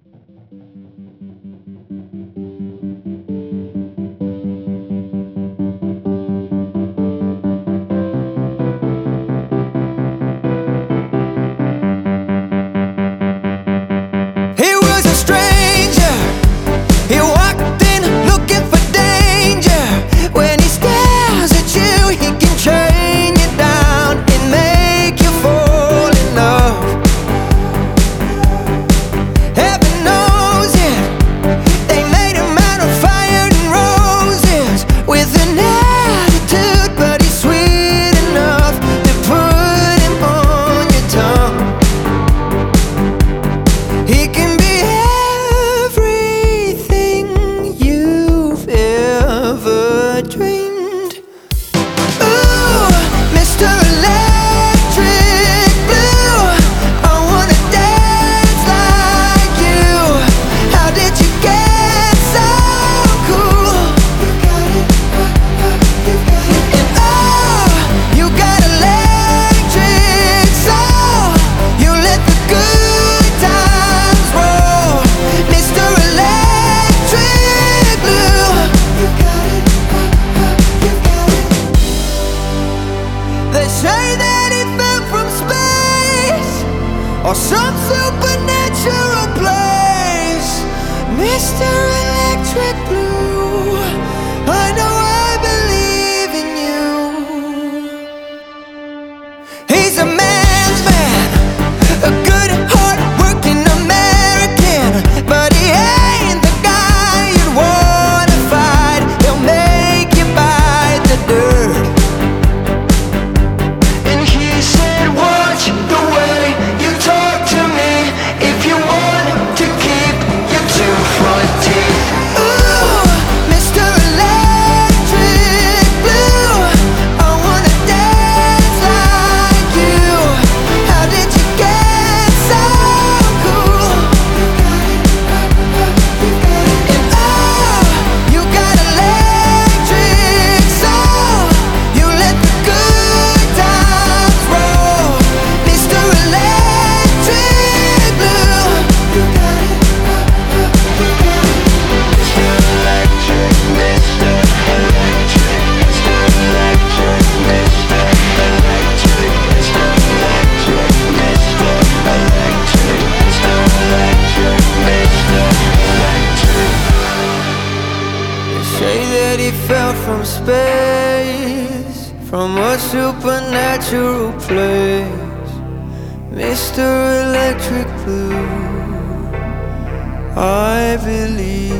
He was a stranger. He walked in looking for danger. When he stares at you, he can chain you down and make you fall in love. Heaven knows it. They made him out of fire and roses, with an attitude, but he's sweet enough to put him on your tongue. He can be everything you've ever dreamed. Ooh, Mr. Electric Blue, I wanna dance like you. How did you get so cool? And oh, you got electric soul. You let the good times roll, Mr. Electric Blue. They say that he fell from space or some supernatural place, Mr. Electric Blue. I know I believe in you. He's a man's man, a good, hard-working American, but he ain't the guy you'd wanna fight. He'll make you bite the dirt. And he said, watch the way you talk to me if you want to keep your two front teeth. Ooh, Mr. Electric Blue, I wanna dance like you. How did you get so cool? And oh, you got electric soul. You let the good times roll, Mr. Electric Blue. They say that he fell from space, from a supernatural place, Mr. Electric Blue. I believe